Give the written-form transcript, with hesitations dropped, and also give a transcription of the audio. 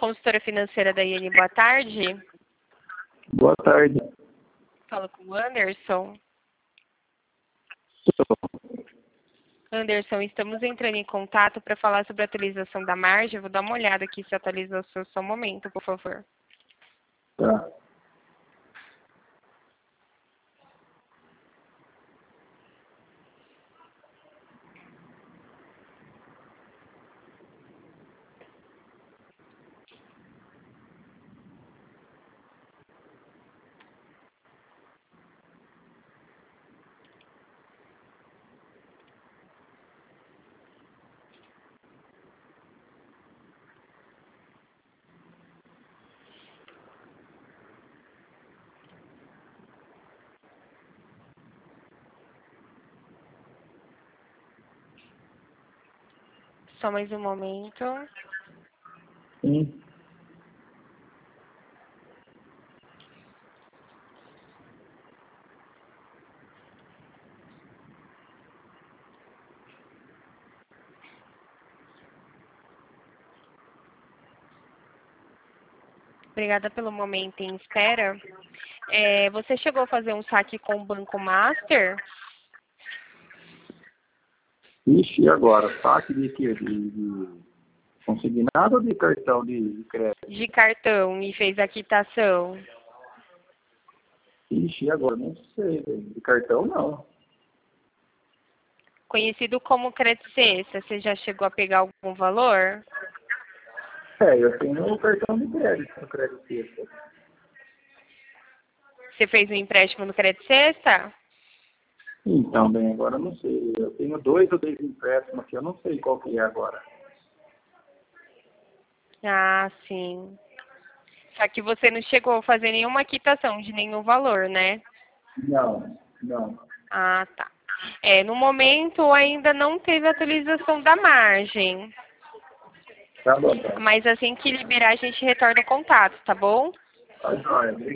consultora financeira da IN, boa tarde. Boa tarde. Fala com o Anderson. Anderson, estamos entrando em contato para falar sobre a atualização da margem. Eu vou dar uma olhada aqui se atualizou o seu, só um momento, por favor. Tá. Só mais um momento. Sim. Obrigada pelo momento em espera. Você chegou a fazer um saque com o Banco Master? Ixi, e agora? Saque de quê? De consignado ou de cartão de crédito? De cartão e fez a quitação? Ixi, e agora? Não sei, velho. De cartão não. Conhecido como Crédito Cesta, você já chegou a pegar algum valor? Eu tenho o cartão de crédito no Crédito Cesta. Você fez um empréstimo no Crédito Cesta? Então, bem, agora eu não sei. Eu tenho 2 ou 3 empréstimos aqui, eu não sei qual que é agora. Ah, sim. Só que você não chegou a fazer nenhuma quitação de nenhum valor, né? Não, não. Ah, tá. No momento ainda não teve atualização da margem. Tá bom, tá. Mas assim que liberar, a gente retorna o contato, tá bom? Tá joia.